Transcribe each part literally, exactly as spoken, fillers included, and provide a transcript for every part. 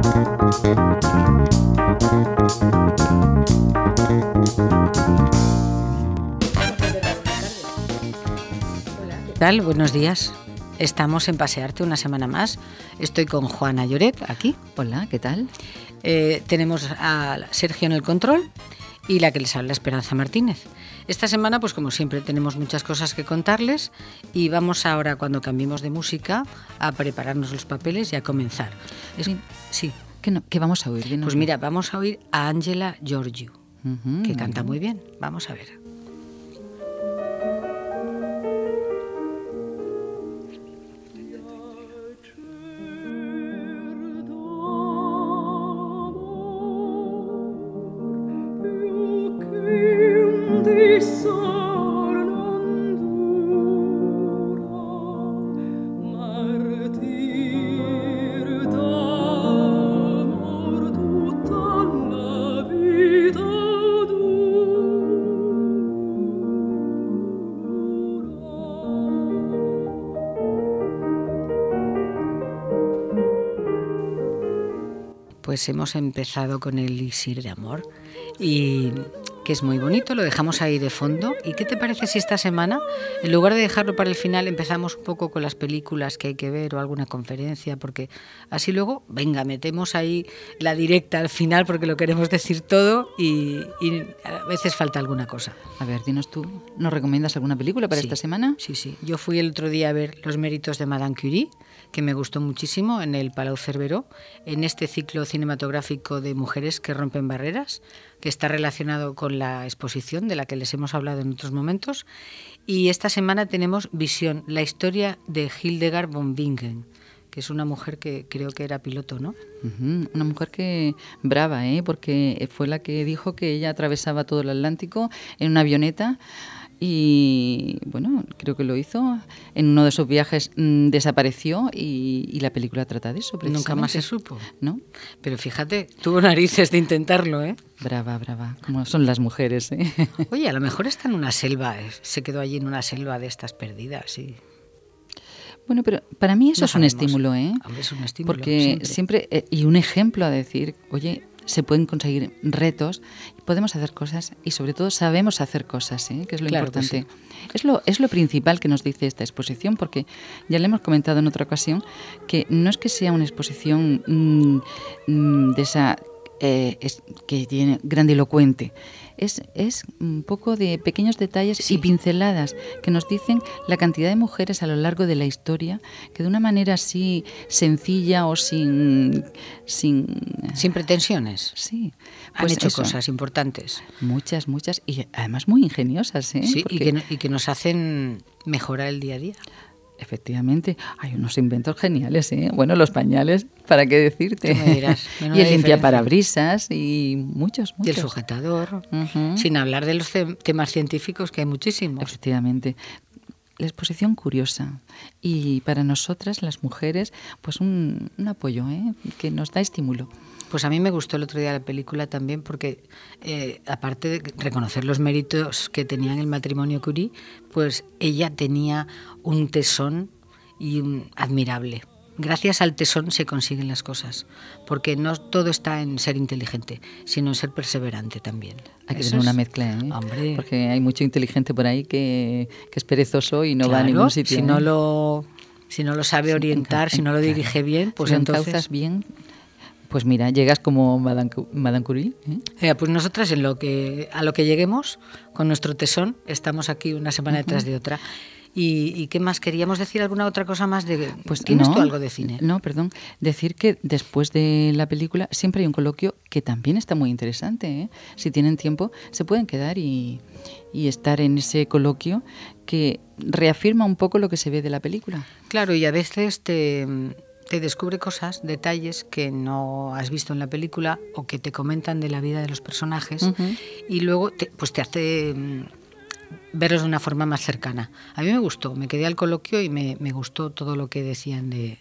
¿Qué tal? Buenos días. Estamos en Pasearte una semana más. Estoy con Juana Lloret, aquí. Hola, ¿qué tal? Eh, tenemos a Sergio en el control y la que les habla, Esperanza Martínez. Esta semana, pues como siempre, tenemos muchas cosas que contarles y vamos ahora, cuando cambiemos de música, a prepararnos los papeles y a comenzar. Es, sí. sí. ¿Qué, no, ¿Qué vamos a oír? Dinos. Pues mira, vamos a oír a Angela Giorgio, uh-huh. que canta muy bien. Vamos a ver. Pues hemos empezado con el Elixir de Amor y que es muy bonito, lo dejamos ahí de fondo. ¿Y qué te parece si esta semana, en lugar de dejarlo para el final, empezamos un poco con las películas que hay que ver o alguna conferencia? Porque así luego, venga, metemos ahí la directa al final porque lo queremos decir todo y, y a veces falta alguna cosa. A ver, dinos tú, ¿nos recomiendas alguna película para sí, esta semana? Sí, sí. Yo fui el otro día a ver Los méritos de Madame Curie, que me gustó muchísimo, en el Palau Cerveró, en este ciclo cinematográfico de mujeres que rompen barreras, que está relacionado con la exposición de la que les hemos hablado en otros momentos. Y esta semana tenemos Visión, la historia de Hildegard von Bingen, que es una mujer que creo que era piloto, ¿no? Uh-huh. Una mujer que brava, ¿eh? Porque fue la que dijo que ella atravesaba todo el Atlántico en una avioneta. Y bueno, creo que lo hizo. En uno de esos viajes mmm, desapareció y, y la película trata de eso. Nunca más se supo, ¿no? Pero fíjate, tuvo narices de intentarlo, ¿eh? Brava, brava, como son las mujeres, ¿eh? Oye, a lo mejor está en una selva, se quedó allí en una selva de estas perdidas, sí. Bueno, pero para mí eso no es sabemos. un estímulo, ¿eh? Hombre, es un estímulo. Porque siempre, siempre eh, y un ejemplo a decir, oye, se pueden conseguir retos, podemos hacer cosas y sobre todo sabemos hacer cosas, ¿eh? Que es lo claro importante. Que sí. Es lo, es lo principal que nos dice esta exposición, porque ya le hemos comentado en otra ocasión que no es que sea una exposición mmm, mmm, de esa eh, es, que tiene grandilocuente. Es, es un poco de pequeños detalles sí. y pinceladas que nos dicen la cantidad de mujeres a lo largo de la historia que de una manera así sencilla o sin... Sin, sin pretensiones. Sí. Pues han hecho eso. Cosas importantes. Muchas, muchas y además muy ingeniosas, ¿eh? Sí, Porque... y, que, y que nos hacen mejorar el día a día. Efectivamente, hay unos inventos geniales, ¿eh? Bueno, los pañales, ¿para qué decirte? Tú me dirás, y el limpiaparabrisas y muchos, muchos. Y el sujetador, uh-huh. sin hablar de los temas científicos, que hay muchísimos. Efectivamente. La exposición curiosa y para nosotras, las mujeres, pues un, un apoyo, ¿eh? Que nos da estímulo. Pues a mí me gustó el otro día la película también porque, eh, aparte de reconocer los méritos que tenía en el matrimonio Curie, pues ella tenía un tesón y un admirable. Gracias al tesón se consiguen las cosas, porque no todo está en ser inteligente, sino en ser perseverante también. Hay que Eso tener es... una mezcla, ¿eh? Hombre. Porque hay mucho inteligente por ahí que, que es perezoso y no claro, va a ningún sitio. Si ¿eh? no lo, si no lo sabe orientar, si no lo dirige bien, pues si lo entonces... encauzas bien, pues mira, llegas como Madame, Madame Curie. ¿eh? Eh, pues nosotras en lo que, a lo que lleguemos, con nuestro tesón, estamos aquí una semana uh-huh. detrás de otra. ¿Y, ¿Y qué más? ¿Queríamos decir alguna otra cosa más? De, pues ¿Tienes no, tú algo de cine? No, perdón. Decir que después de la película siempre hay un coloquio que también está muy interesante, ¿eh? Si tienen tiempo, se pueden quedar y, y estar en ese coloquio que reafirma un poco lo que se ve de la película. Claro, y a veces te... te descubre cosas, detalles que no has visto en la película o que te comentan de la vida de los personajes uh-huh. y luego te, pues te hace verlos de una forma más cercana. A mí me gustó, me quedé al coloquio y me, me gustó todo lo que decían de,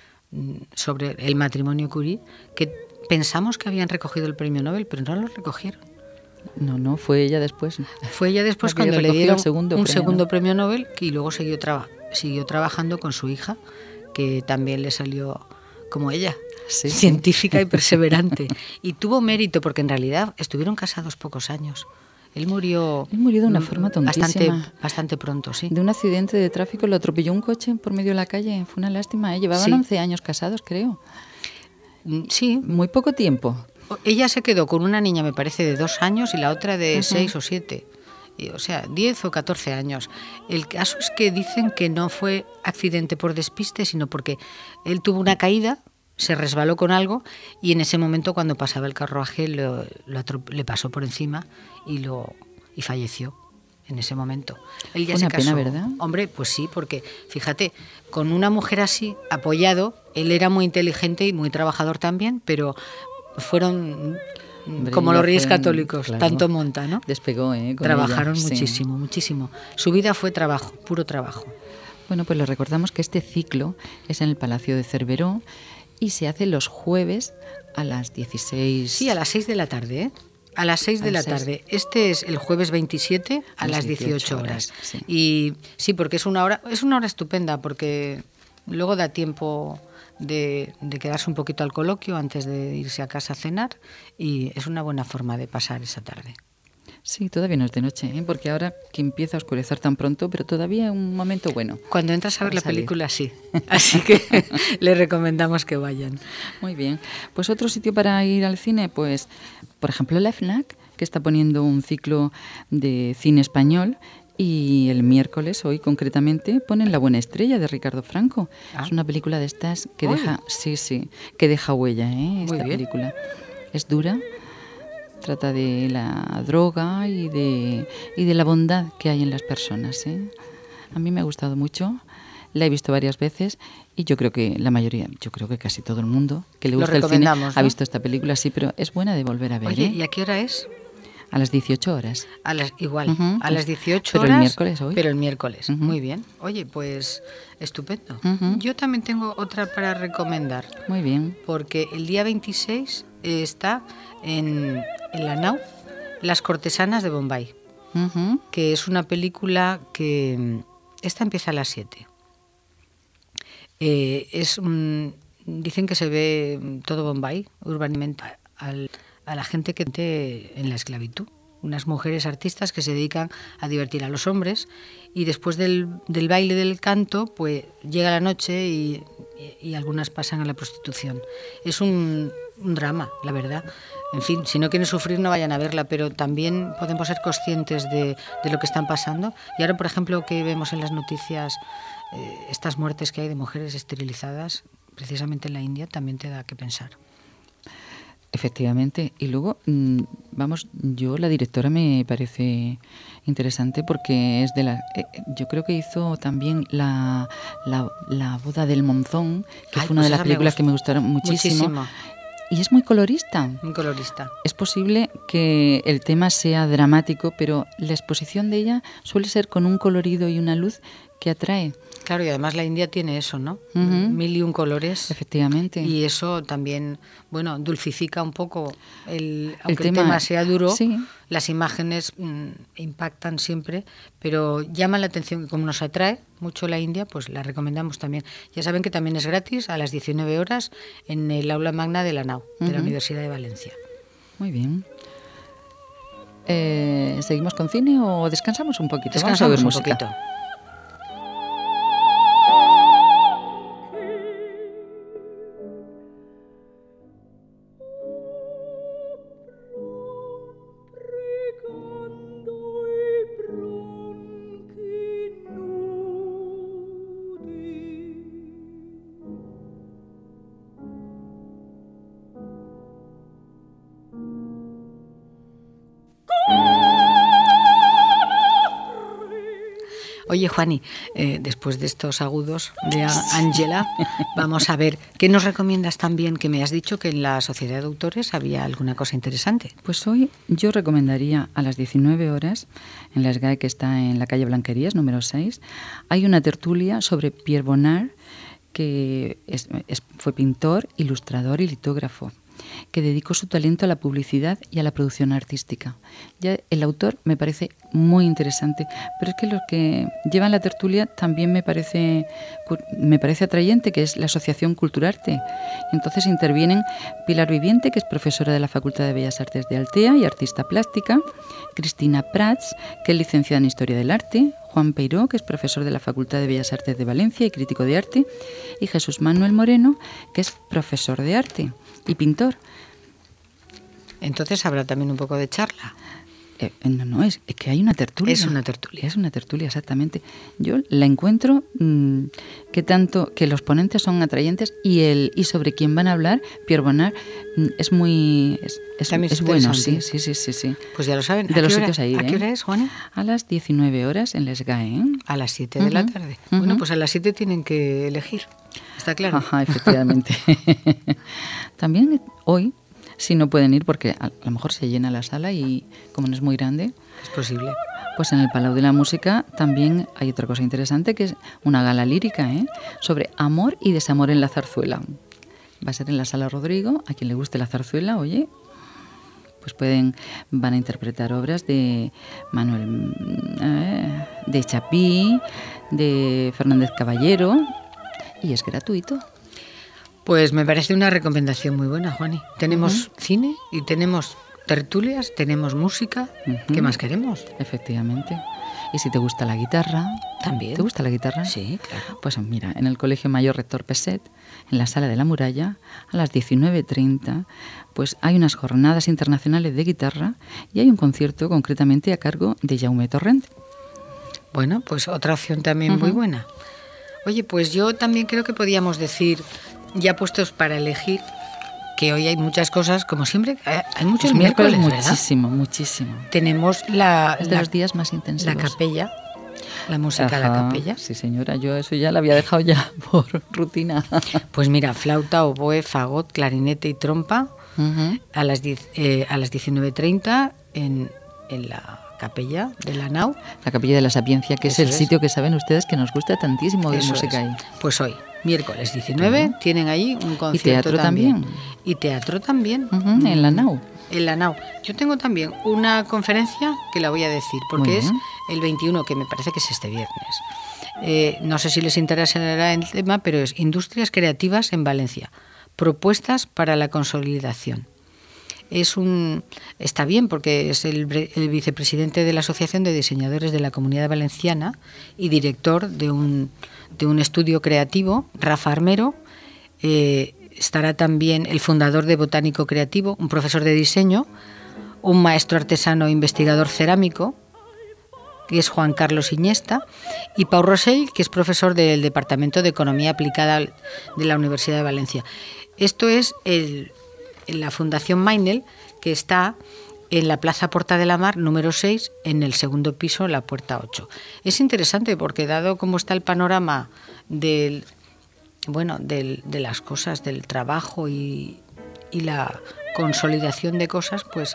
sobre el matrimonio Curie, que pensamos que habían recogido el premio Nobel, pero no lo recogieron. No, no, fue ella después. Fue ella después Porque cuando le dieron segundo un premio, segundo ¿no? premio Nobel y luego siguió, traba, siguió trabajando con su hija, que también le salió como ella. sí, científica sí. y perseverante. Y tuvo mérito porque en realidad estuvieron casados pocos años. Él murió, Él murió de una forma bastante, tontísima. bastante pronto, sí. De un accidente de tráfico, lo atropelló un coche por medio de la calle. Fue una lástima, ¿eh? Llevaban Sí. once años casados, creo. Sí. Muy poco tiempo. Ella se quedó con una niña, me parece, de dos años y la otra de Ujú. seis o siete. Y, o sea, diez o catorce años. El caso es que dicen que no fue accidente por despiste, sino porque él tuvo una caída, se resbaló con algo y en ese momento cuando pasaba el carruaje lo, lo atrop- le pasó por encima y, lo, y falleció en ese momento. Él ya Fue se una casó. pena, ¿verdad? Hombre, pues sí, porque fíjate, con una mujer así, apoyado, él era muy inteligente y muy trabajador también, pero fueron Hombre, como ya los reyes fue, católicos, claro. tanto monta, ¿no? Despegó, ¿eh? Con Trabajaron ella, sí. muchísimo, muchísimo. Su vida fue trabajo, puro trabajo. Bueno, pues les recordamos que este ciclo es en el Palacio de Cerveró y se hace los jueves a las dieciséis. Sí, a las seis de la tarde, ¿eh? A las seis de A la las seis. tarde. Este es el jueves veintisiete a, A las las dieciocho dieciocho horas. horas, sí. Y sí, porque es una hora, es una hora estupenda, porque luego da tiempo de, de quedarse un poquito al coloquio antes de irse a casa a cenar y es una buena forma de pasar esa tarde. Sí, todavía no es de noche, ¿eh? Porque ahora que empieza a oscurecer tan pronto, pero todavía es un momento bueno. Cuando entras a ver Para la salir. película, sí. Así que les recomendamos que vayan. Muy bien. Pues otro sitio para ir al cine, pues, por ejemplo, la FNAC, que está poniendo un ciclo de cine español. Y el miércoles, hoy concretamente, ponen La buena estrella de Ricardo Franco. Ah. Es una película de estas que Uy. deja, sí, sí, que deja huella, ¿eh? Esta bien. película. Es dura, trata de la droga y de, y de la bondad que hay en las personas, ¿eh? A mí me ha gustado mucho, la he visto varias veces y yo creo que la mayoría, yo creo que casi todo el mundo que le Lo gusta el cine recomendamos, ha ¿no? visto esta película, sí, pero es buena de volver a ver, Oye, ¿eh? ¿y a qué hora es? A las dieciocho horas. A las, igual, Ujú, a las dieciocho pero horas. el miércoles hoy. Pero el miércoles, Ujú. muy bien. Oye, pues estupendo. Ujú. Yo también tengo otra para recomendar, Muy bien. porque el día veintiséis eh, está en, en la Nau, Las cortesanas de Bombay, Ujú. que es una película que... mm, Esta empieza a las siete. Eh, es un- dicen que se ve mm, todo Bombay, urbanamente, al- a la gente que esté en la esclavitud. Unas mujeres artistas que se dedican a divertir a los hombres y después del, del baile del canto, pues llega la noche y, y- y algunas pasan a la prostitución. Es un, un drama, la verdad. En fin, si no quieren sufrir no vayan a verla, pero también podemos ser conscientes de, de lo que están pasando. Y ahora, por ejemplo, que vemos en las noticias eh, estas muertes que hay de mujeres esterilizadas, precisamente en la India, también te da que pensar. Efectivamente. Y luego, mm, vamos, yo la directora me parece interesante porque es de la... eh, yo creo que hizo también la, la, la boda del Monzón, que Ay, fue una pues de las esa me películas gustó que me gustaron muchísimo. Muchísimo. Y es muy colorista. Un colorista. Es posible que el tema sea dramático, pero la exposición de ella suele ser con un colorido y una luz que atrae. Claro, y además la India tiene eso, ¿no? Ujú. Mil y un colores. Efectivamente. Y eso también, bueno, dulcifica un poco el, aunque el tema, tema, sea duro, sí. las imágenes mm, impactan siempre, pero llama la atención y como nos atrae mucho la India, pues la recomendamos también. Ya saben que también es gratis a las diecinueve horas en el aula magna de la Nau, de la Ujú. Universidad de Valencia. Muy bien. Eh, ¿Seguimos con cine o descansamos un poquito? Vamos Descansamos a ver un música. poquito. Oye, Juani, eh, después de estos agudos de A- Ángela, vamos a ver, ¿qué nos recomiendas también? Que me has dicho que en la Sociedad de Autores había alguna cosa interesante. Pues hoy yo recomendaría a las diecinueve horas, en la S G A E que está en la calle Blanquerías, número seis, hay una tertulia sobre Pierre Bonnard, que es, es- fue pintor, ilustrador y litógrafo. que dedicó su talento a la publicidad y a la producción artística. Ya el autor me parece muy interesante, pero es que lo que llevan la tertulia también me parece, me parece atrayente, que es la Asociación Culturarte. Entonces intervienen Pilar Viviente, que es profesora de la Facultad de Bellas Artes de Altea y artista plástica, Cristina Prats, que es licenciada en Historia del Arte, Juan Peiró, que es profesor de la Facultad de Bellas Artes de Valencia y crítico de arte, y Jesús Manuel Moreno, que es profesor de arte y pintor. Entonces habrá también un poco de charla. Eh, no, no, es, es que hay una tertulia. Es una tertulia. Es una tertulia, exactamente. Yo la encuentro mmm, que tanto que los ponentes son atrayentes y el y sobre quién van a hablar, Pierre Bonnard, mmm, es muy es, es, También es, es bueno, sí, sí, sí, sí, sí. Pues ya lo saben. De los sitios ahí. ¿A qué hora es, Juana? A las diecinueve horas en Les Gae. ¿eh? A las siete de uh-huh. la tarde. Uh-huh. Bueno, pues a las siete tienen que elegir. ¿Está claro? Ajá, efectivamente. También hoy, si no pueden ir, porque a lo mejor se llena la sala y como no es muy grande... Es posible. Pues en el Palau de la Música también hay otra cosa interesante, que es una gala lírica, ¿eh? Sobre amor y desamor en la zarzuela. Va a ser en la Sala Rodrigo. A quien le guste la zarzuela, oye, pues pueden, van a interpretar obras de Manuel, eh, de Chapí, de Fernández Caballero, y es gratuito. Pues me parece una recomendación muy buena, Juani. Tenemos uh-huh. cine y tenemos tertulias, tenemos música. Uh-huh. ¿Qué más queremos? Efectivamente. Y si te gusta la guitarra... ¿También? ¿Te gusta la guitarra? Sí, claro. Pues mira, en el Colegio Mayor Rector Peset, en la Sala de la Muralla, a las diecinueve treinta, pues hay unas jornadas internacionales de guitarra y hay un concierto concretamente a cargo de Jaume Torrent. Bueno, pues otra opción también uh-huh. muy buena. Oye, pues yo también creo que podíamos decir... Ya puestos para elegir, que hoy hay muchas cosas, como siempre, hay muchos pues miércoles, miércoles, ¿verdad? Muchísimo, muchísimo. Tenemos la... Es de la, los días más intensivos. La capella, la música Ajá, a la capella. Sí, señora, yo eso ya la había dejado ya por rutina. Pues mira, flauta, oboe, fagot, clarinete y trompa, uh-huh. a las diez, eh, a las diecinueve treinta en, en la... capella de la Nau. La capilla de la Sapiencia, que Eso es el es. sitio que saben ustedes que nos gusta tantísimo de Eso música es. Ahí. Pues hoy, miércoles diecinueve, uh-huh. tienen allí un concierto. Y teatro también. también. Y teatro también. Uh-huh. En la Nau. En la Nau. Yo tengo también una conferencia que la voy a decir, porque es el veintiuno, que me parece que es este viernes. Eh, no sé si les interesará el tema, pero es Industrias Creativas en Valencia. Propuestas para la consolidación. Es un está bien porque es el, el vicepresidente de la Asociación de Diseñadores de la Comunidad Valenciana y director de un, de un estudio creativo, Rafa Armero. Eh, estará también el fundador de Botánico Creativo, un profesor de diseño, un maestro artesano e investigador cerámico, que es Juan Carlos Iñesta, y Pau Rosell, que es profesor del Departamento de Economía Aplicada de la Universidad de Valencia. Esto es el... en la Fundación Mainel, que está en la Plaza Porta de la Mar, número seis, en el segundo piso, la puerta ocho. Es interesante porque, dado cómo está el panorama del, bueno, del, de las cosas, del trabajo y, y la consolidación de cosas, pues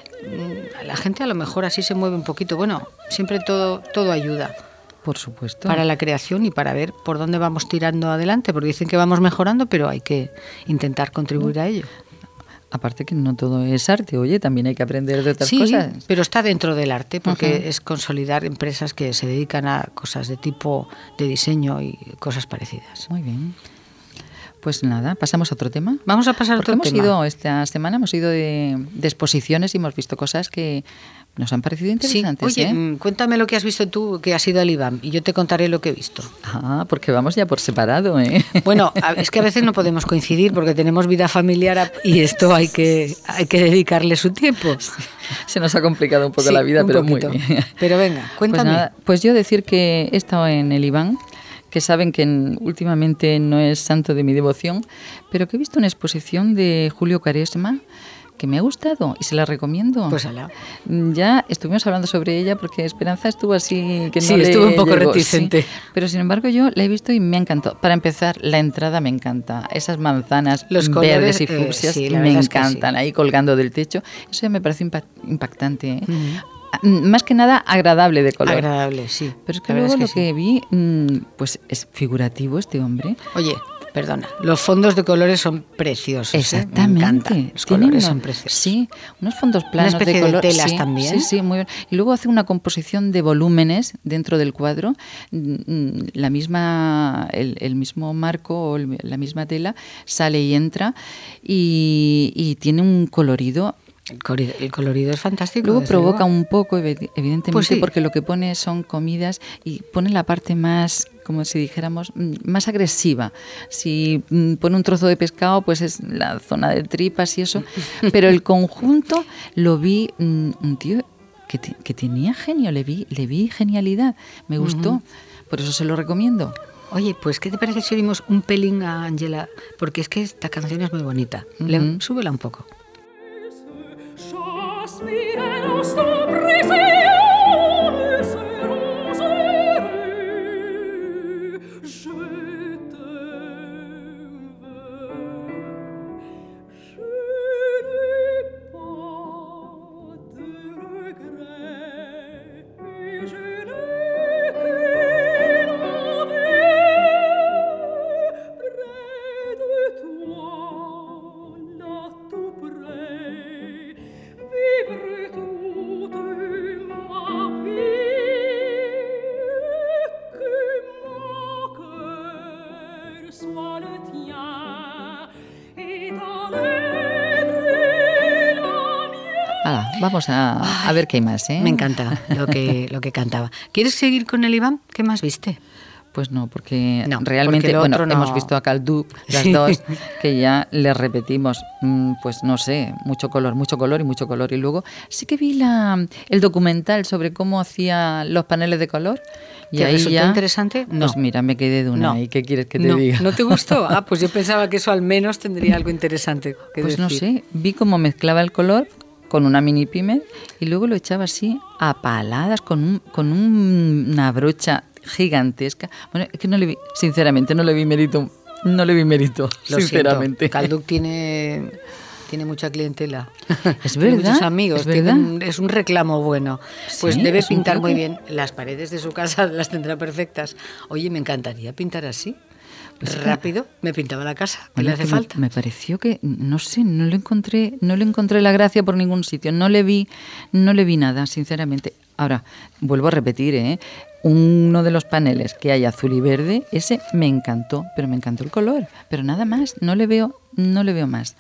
la gente a lo mejor así se mueve un poquito. Bueno, siempre todo, todo ayuda. Por supuesto. Para la creación y para ver por dónde vamos tirando adelante, porque dicen que vamos mejorando, pero hay que intentar contribuir a ello. Aparte que no todo es arte, oye, también hay que aprender de otras sí, cosas. Sí, pero está dentro del arte, porque uh-huh. es consolidar empresas que se dedican a cosas de tipo de diseño y cosas parecidas. Muy bien. Pues nada, ¿pasamos a otro tema? Vamos a pasar a otro hemos tema. Ido, esta semana hemos ido de, de exposiciones y hemos visto cosas que nos han parecido interesantes. Sí. Oye, ¿eh? Cuéntame lo que has visto tú, que has ido al I B A M, y yo te contaré lo que he visto. Ah, porque vamos ya por separado, ¿eh? Bueno, es que a veces no podemos coincidir porque tenemos vida familiar y esto hay que, hay que dedicarle su tiempo. Se nos ha complicado un poco sí, la vida, un pero poquito. Muy bien. Pero venga, cuéntame. Pues, nada, pues yo decir que he estado en el I B A M, que saben que en, últimamente no es santo de mi devoción, pero que he visto una exposición de Julio Quaresma que me ha gustado y se la recomiendo. Pues ala. Ya estuvimos hablando sobre ella porque Esperanza estuvo así que no sí, le estuvo un poco llegó, reticente. Sí. Pero sin embargo yo la he visto y me ha encantado. Para empezar, la entrada me encanta. Esas manzanas Los verdes colores, y fucsias eh, sí, me encantan, sí. Ahí colgando del techo. Eso ya me parece impactante, ¿eh? Uh-huh. Más que nada agradable de color. Agradable, sí. Pero es que luego es que lo sí. que vi, pues es figurativo este hombre. Oye, Perdona, los fondos de colores son preciosos. Exactamente. ¿eh? Me encantan. Los colores unos, son preciosos. Sí, unos fondos planos Una especie de color. de telas sí, también. Sí, sí, muy bien. Y luego hace una composición de volúmenes dentro del cuadro, la misma, el, el mismo marco o el, la misma tela sale y entra y, y tiene un colorido. El colorido, el colorido es fantástico. Luego provoca luego. un poco, evidentemente, pues sí. porque lo que pone son comidas y pone la parte más, como si dijéramos, más agresiva. Si pone un trozo de pescado, pues es la zona de tripas y eso. Pero el conjunto lo vi, un tío que, te, que tenía genio, le vi, le vi genialidad, me gustó. Uh-huh. Por eso se lo recomiendo. Oye, pues ¿qué te parece si oímos un pelín a Ángela? Porque es que esta canción es muy bonita. Uh-huh. Le, súbela un poco. Miremos tu presencia, je Vamos a, a ver qué hay más, ¿eh? Me encanta lo que, lo que cantaba. ¿Quieres seguir con el Iván? ¿Qué más viste? Pues no, porque no, realmente, porque bueno, no. hemos visto a Calduc, las sí. dos, que ya le repetimos, pues no sé, mucho color, mucho color y mucho color. Y luego sí que vi la, el documental sobre cómo hacía los paneles de color. Y ¿Te ahí resultó ya, interesante? No. Pues mira, me quedé de una. No. ¿Y qué quieres que te no. diga? ¿No te gustó? Ah, pues yo pensaba que eso al menos tendría algo interesante que pues decir. no sé, vi cómo mezclaba el color con una mini pimer y luego lo echaba así a paladas con, un, con un, una brocha gigantesca. Bueno, es que no le vi, sinceramente, no le vi mérito, no le vi mérito, lo sinceramente. Siento. Calduc tiene, tiene mucha clientela. Es verdad. Tiene muchos amigos. Es, verdad. Un, es un reclamo bueno. Pues sí, debe es pintar muy bien. Las paredes de su casa las tendrá perfectas. Oye, me encantaría pintar así. Pues rápido, me pintaba la casa, ¿qué le hace falta? Me, me pareció que, no sé, no le encontré, no le encontré la gracia por ningún sitio, no le vi, no le vi nada, sinceramente. Ahora, vuelvo a repetir, ¿eh? Uno de los paneles que hay azul y verde, ese me encantó, pero me encantó el color, pero nada más, no le veo, no le veo más.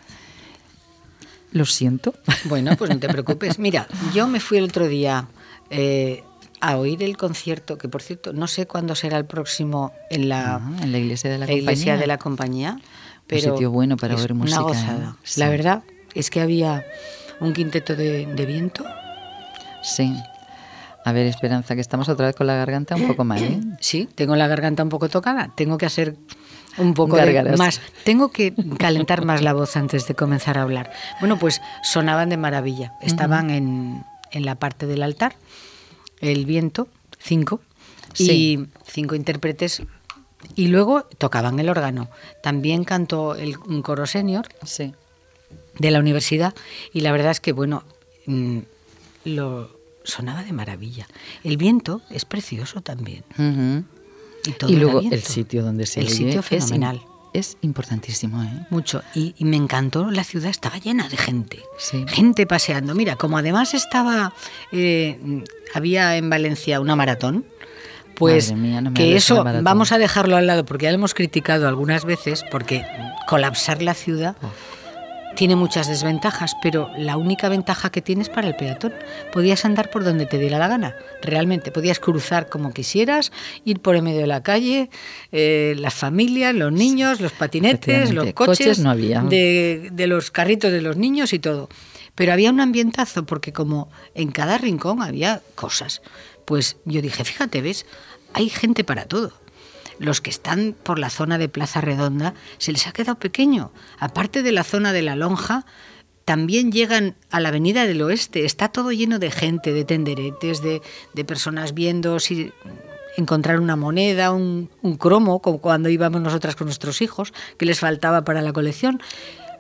Lo siento. Bueno, pues no te preocupes. Mira, yo me fui el otro día eh, a oír el concierto, que por cierto no sé cuándo será el próximo en la, ah, en la iglesia de la, la compañía. iglesia de la compañía, pero un sitio bueno para es oír música. Una gozada. ¿eh? Sí. La verdad es que había un quinteto de, de viento. Sí. A ver, Esperanza, que estamos otra vez con la garganta un poco mal, ¿eh? Sí, tengo la garganta un poco tocada. Tengo que hacer un poco de más. Tengo que calentar más la voz antes de comenzar a hablar. Bueno, pues sonaban de maravilla. Estaban uh-huh. en, en la parte del altar. El viento, cinco, sí. y cinco intérpretes, y luego tocaban el órgano. También cantó el, un coro senior sí. de la universidad, y la verdad es que, bueno, mmm, lo sonaba de maravilla. El viento es precioso también. Uh-huh. Y, todo y luego el, el sitio donde se El oye sitio fenomenal. Es, es importantísimo, ¿eh? Mucho. Y, y me encantó, la ciudad estaba llena de gente. Sí. Gente paseando. Mira, como además estaba... Eh, había en Valencia una maratón, pues mía, no que eso vamos a dejarlo al lado, porque ya lo hemos criticado algunas veces, porque colapsar la ciudad... Oh. Tiene muchas desventajas, pero la única ventaja que tienes para el peatón. Podías andar por donde te diera la gana, realmente. Podías cruzar como quisieras, ir por el medio de la calle, eh, las familias, los niños, los patinetes, los coches, coches no había. De, de los carritos de los niños y todo. Pero había un ambientazo, porque como en cada rincón había cosas. Pues yo dije, fíjate, ¿ves? Hay gente para todo. Los que están por la zona de Plaza Redonda se les ha quedado pequeño. Aparte de la zona de la Lonja, también llegan a la Avenida del Oeste. Está todo lleno de gente, de tenderetes, de, de personas viendo si encontrar una moneda, un, un cromo, como cuando íbamos nosotras con nuestros hijos, que les faltaba para la colección.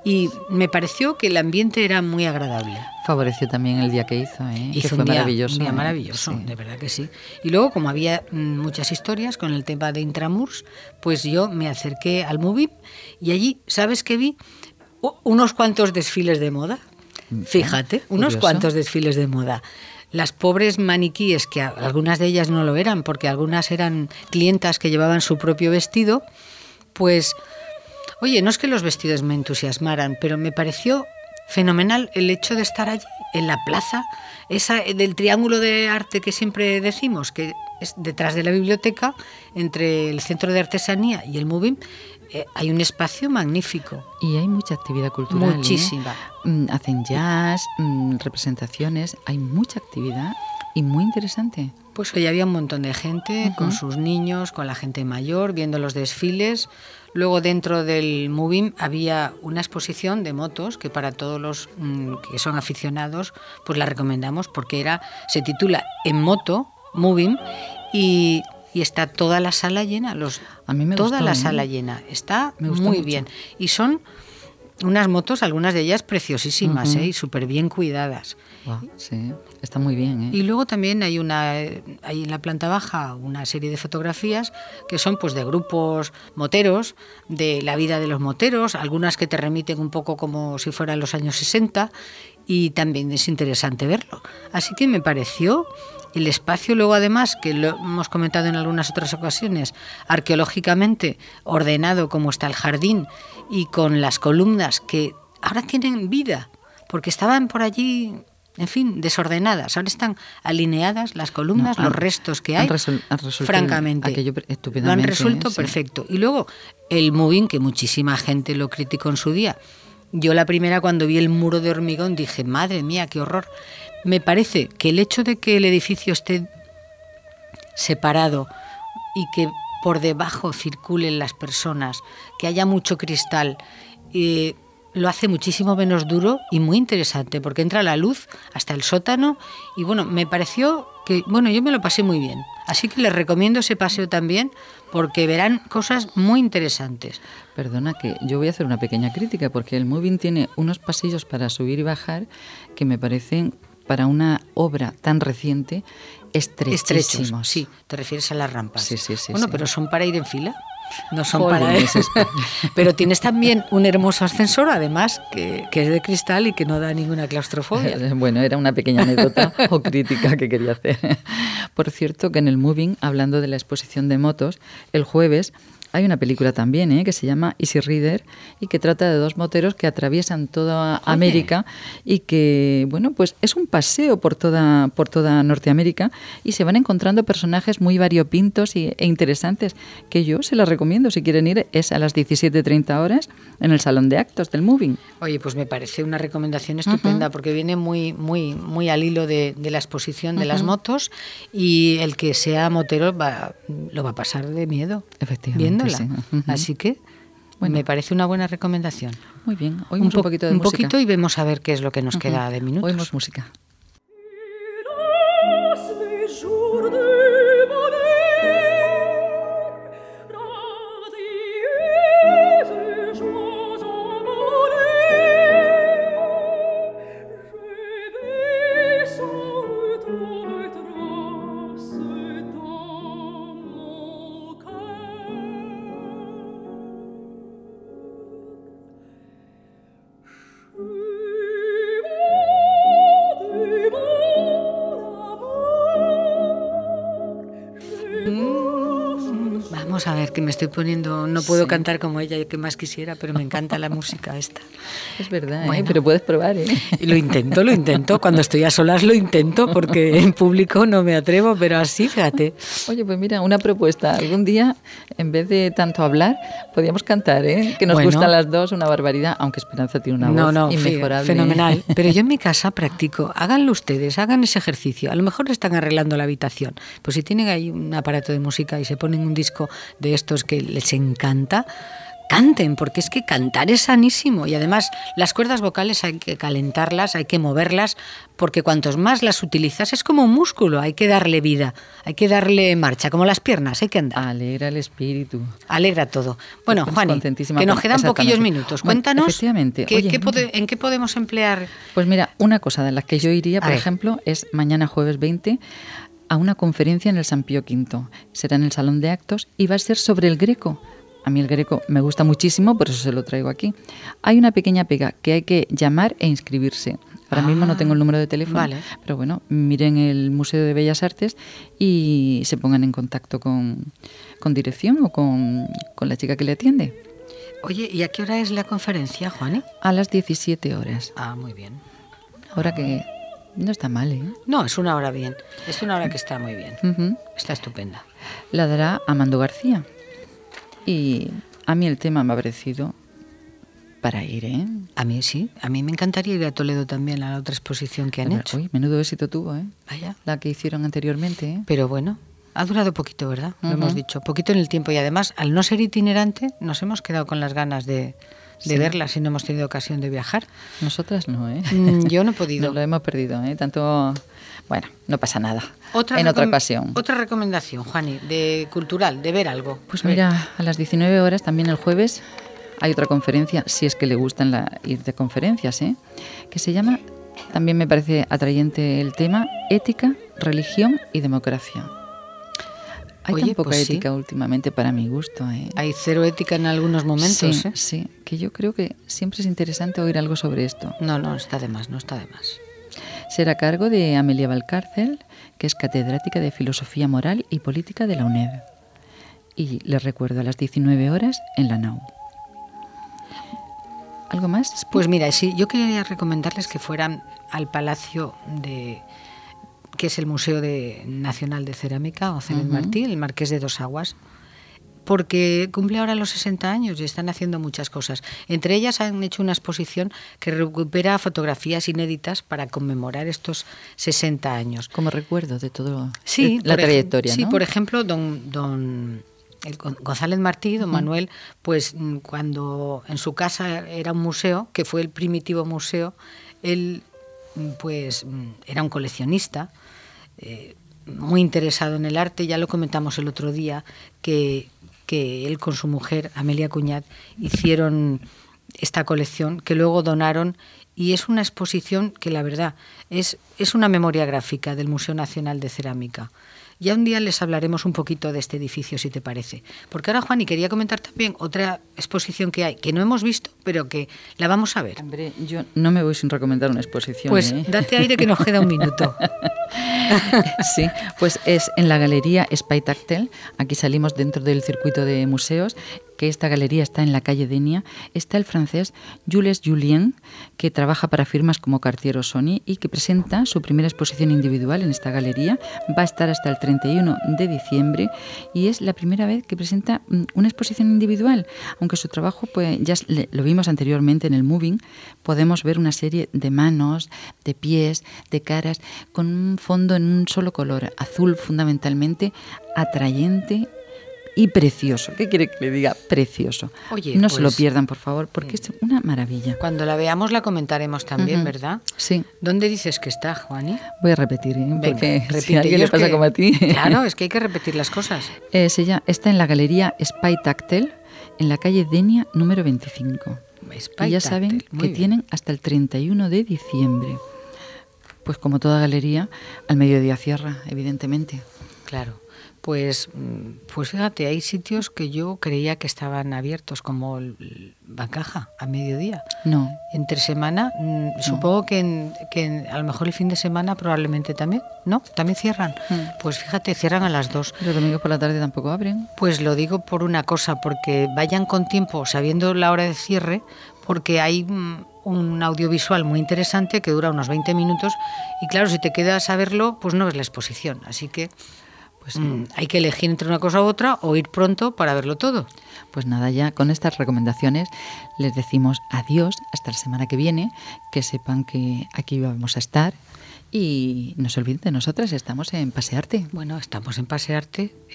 y me pareció que el ambiente era muy agradable. Favoreció también el día que hizo, ¿eh? Hizo que fue un día, maravilloso. Un día ¿eh? maravilloso, Sí. de verdad que sí. Y luego, como había mm, muchas historias con el tema de Intramurs, pues yo me acerqué al Movim y allí, ¿sabes qué vi? U- unos cuantos desfiles de moda. Fíjate, unos curioso. cuantos desfiles de moda. Las pobres maniquíes, que a- algunas de ellas no lo eran, porque algunas eran clientas que llevaban su propio vestido, pues, oye, no es que los vestidos me entusiasmaran, pero me pareció fenomenal el hecho de estar allí, en la plaza, esa del triángulo de arte que siempre decimos, que es detrás de la biblioteca, entre el Centro de Artesanía y el Movim, eh, hay un espacio magnífico. Y hay mucha actividad cultural. ¿eh? Muchísima. Mm, Hacen jazz, mm, representaciones, hay mucha actividad y muy interesante. Pues hoy había un montón de gente, uh-huh, con sus niños, con la gente mayor, viendo los desfiles. Luego dentro del Movim había una exposición de motos que para todos los mmm, que son aficionados pues la recomendamos porque era se titula En moto, Movim, y, y está toda la sala llena. Los, A mí me toda gustó, la ¿eh? sala llena. Está me gustó muy mucho. bien. Y son unas motos, algunas de ellas preciosísimas, Uh-huh. ¿eh? Y súper bien cuidadas. Wow, sí, está muy bien. ¿eh? Y luego también hay una hay en la planta baja una serie de fotografías que son pues de grupos moteros, de la vida de los moteros, algunas que te remiten un poco como si fueran los años sesenta, y también es interesante verlo. Así que me pareció el espacio, luego además, que lo hemos comentado en algunas otras ocasiones, arqueológicamente ordenado como está el jardín y con las columnas que ahora tienen vida, porque estaban por allí, en fin, desordenadas. Ahora están alineadas las columnas, No, han, los restos que hay, han resol, han francamente. Aquello lo han resuelto ¿eh? perfecto. Y luego el Movim, que muchísima gente lo criticó en su día. Yo la primera, cuando vi el muro de hormigón, dije, madre mía, qué horror. Me parece que el hecho de que el edificio esté separado y que por debajo circulen las personas, que haya mucho cristal, eh, lo hace muchísimo menos duro y muy interesante, porque entra la luz hasta el sótano y bueno, me pareció que, bueno, yo me lo pasé muy bien. Así que les recomiendo ese paseo también, porque verán cosas muy interesantes. Perdona, que yo voy a hacer una pequeña crítica, porque el Movim tiene unos pasillos para subir y bajar que me parecen, para una obra tan reciente, estrechísimos. Estrechos, sí, te refieres a las rampas. Sí, sí, sí. Bueno, sí. pero son para ir en fila. No son Jolín, para eso. Pero tienes también un hermoso ascensor, además, que, que es de cristal y que no da ninguna claustrofobia. Bueno, era una pequeña anécdota o crítica que quería hacer. Por cierto, que en el Movim, hablando de la exposición de motos, el jueves hay una película también, ¿eh? que se llama Easy Rider y que trata de dos moteros que atraviesan toda Oye. América y que, bueno, pues es un paseo por toda, por toda Norteamérica y se van encontrando personajes muy variopintos y, e interesantes que yo se las recomiendo. Si quieren ir, es a las diecisiete treinta horas en el Salón de Actos del Movim. Oye, pues me parece una recomendación estupenda, uh-huh, porque viene muy, muy, muy al hilo de, de la exposición de uh-huh. las motos, y el que sea motero va, lo va a pasar de miedo. Efectivamente. Viéndola. Sí. Uh-huh. Así que bueno, me parece una buena recomendación. Muy bien, oímos un, po- un poquito de un música. Un poquito y vemos a ver qué es lo que nos uh-huh. queda de minutos. Oímos música. Vamos a ver, que me estoy poniendo, no puedo sí. cantar como ella, que más quisiera, pero me encanta la música esta. Es verdad, bueno, ¿eh? Pero puedes probar, ¿eh? Lo intento, lo intento, cuando estoy a solas lo intento, porque en público no me atrevo, pero así, fíjate. Oye, pues mira, una propuesta, algún día, en vez de tanto hablar, podríamos cantar, ¿eh? Que nos bueno, gusta a las dos, una barbaridad, aunque Esperanza tiene una no, voz no, inmejorable. Fenomenal, pero yo en mi casa practico, háganlo ustedes, hagan ese ejercicio, a lo mejor están arreglando la habitación, pues si tienen ahí un aparato de música y se ponen un disco de estos que les encanta, canten, porque es que cantar es sanísimo y además las cuerdas vocales hay que calentarlas, hay que moverlas, porque cuantos más las utilizas es como un músculo, hay que darle vida, hay que darle marcha, como las piernas, hay que andar. Alegra el espíritu. Alegra todo. Bueno, Juani, que nos quedan poquillos minutos. Cuéntanos bueno, efectivamente. ¿qué, Oye, qué pode, en qué podemos emplear. Pues mira, una cosa de las que yo iría, por ejemplo, es mañana jueves veinte a una conferencia en el San Pío quinto. Será en el Salón de Actos y va a ser sobre el Greco. A mí el Greco me gusta muchísimo, por eso se lo traigo aquí. Hay una pequeña pega que hay que llamar e inscribirse. Ahora ah, mismo no tengo el número de teléfono, vale. Pero bueno, miren el Museo de Bellas Artes y se pongan en contacto con, con dirección o con, con la chica que le atiende. Oye, ¿y a qué hora es la conferencia, Juani? A las diecisiete horas. Ah, muy bien. Ahora que no está mal, ¿eh? No, es una hora bien. Es una hora que está muy bien. Uh-huh. Está estupenda. La dará Amando García. Y a mí el tema me ha parecido para ir, ¿eh? A mí sí, a mí me encantaría ir a Toledo también a la otra exposición que han ver, hecho. Uy, menudo éxito tuvo, ¿eh? Vaya. La que hicieron anteriormente, ¿eh? Pero bueno, ha durado poquito, ¿verdad? Uh-huh. Lo hemos dicho, poquito en el tiempo y además, al no ser itinerante, nos hemos quedado con las ganas de, de sí. verla si no hemos tenido ocasión de viajar. Nosotras no, ¿eh? Mm, yo no he podido. Nos lo hemos perdido, ¿eh? Tanto... Bueno, no pasa nada. Otra en recom- otra ocasión. Otra recomendación, Juani, de cultural, de ver algo. Pues a mira, ver. A las diecinueve horas, también el jueves, hay otra conferencia, si es que le gustan la, ir de conferencias, ¿eh? Que se llama, también me parece atrayente el tema, Ética, Religión y Democracia. Hay Oye, tan poca pues ética sí. últimamente para mi gusto, ¿eh? Hay cero ética en algunos momentos, sí, ¿eh? Sí, que yo creo que siempre es interesante oír algo sobre esto. No, no, está de más, no está de más. Será a cargo de Amelia Valcárcel, que es catedrática de Filosofía Moral y Política de la UNED. Y les recuerdo a las diecinueve horas en la Nau. ¿Algo más? Pues mira, sí, yo quería recomendarles que fueran al Palacio de... que es el Museo de, Nacional de Cerámica, González uh-huh. Martí, el Marqués de Dos Aguas, porque cumple ahora los sesenta años y están haciendo muchas cosas. Entre ellas han hecho una exposición que recupera fotografías inéditas para conmemorar estos sesenta años. Como recuerdo de todo sí, la trayectoria, ej- ¿no? Sí, por ejemplo, don, don el González Martí, don uh-huh. Manuel, pues cuando en su casa era un museo, que fue el primitivo museo, él pues era un coleccionista, eh, muy interesado en el arte. Ya lo comentamos el otro día, que que él con su mujer, Amelia Cuñat, hicieron esta colección que luego donaron y es una exposición que la verdad es, es una memoria gráfica del Museo Nacional de Cerámica. Ya un día les hablaremos un poquito de este edificio, si te parece. Porque ahora, Juani, quería comentar también otra exposición que hay, que no hemos visto, pero que la vamos a ver. Hombre, yo no me voy sin recomendar una exposición. Pues ¿eh? date aire que nos queda un minuto. Sí, pues es en la Galería Espai Tàctil. Aquí salimos dentro del circuito de museos, que esta galería está en la calle Denia. Está el francés Jules Julien, que trabaja para firmas como Cartier o Sony y que presenta su primera exposición individual en esta galería. Va a estar hasta el treinta y uno de diciembre y es la primera vez que presenta una exposición individual. Aunque su trabajo, pues ya lo vimos anteriormente en el Moving, podemos ver una serie de manos, de pies, de caras, con un fondo en un solo color, azul fundamentalmente, atrayente y precioso. ¿Qué quiere que le diga? Precioso. Oye, no pues, se lo pierdan, por favor, porque es una maravilla. Cuando la veamos la comentaremos también, uh-huh. ¿verdad? Sí. ¿Dónde dices que está, Juani? Voy a repetir, ¿eh? Porque Venga, repite. Si a alguien le pasa que, como a ti. Claro, es que hay que repetir las cosas. Eh, se llama, está en la Galería Espai Tàctil, en la calle Denia número veinticinco. Espai y ya Tàctil, saben que bien. Tienen hasta el treinta y uno de diciembre. Pues como toda galería, al mediodía cierra, evidentemente. Claro. Pues, pues fíjate, hay sitios que yo creía que estaban abiertos, como el Bancaja, a mediodía. No. Entre semana, no. Supongo que, en, que en, a lo mejor el fin de semana probablemente también, ¿no? También cierran. Mm. Pues fíjate, cierran a las dos. Los domingos por la tarde tampoco abren. Pues lo digo por una cosa, porque vayan con tiempo, sabiendo la hora de cierre, porque hay un audiovisual muy interesante que dura unos veinte minutos y claro, si te quedas a verlo, pues no ves la exposición. Así que pues mm, hay que elegir entre una cosa u otra o ir pronto para verlo todo. Pues nada, ya con estas recomendaciones les decimos adiós hasta la semana que viene, que sepan que aquí vamos a estar y no se olviden de nosotras, estamos en Pasearte. Bueno, estamos en Pasearte, hemos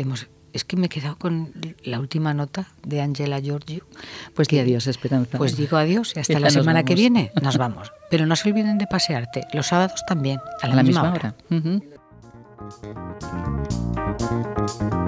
es que me he quedado con la última nota de Angela Giorgio. Pues que, di adiós, Esperanza. Pues digo adiós y hasta ya la semana vamos. que viene nos vamos. Pero no se olviden de pasearte, los sábados también, a la, a la misma, misma hora. hora. Uh-huh.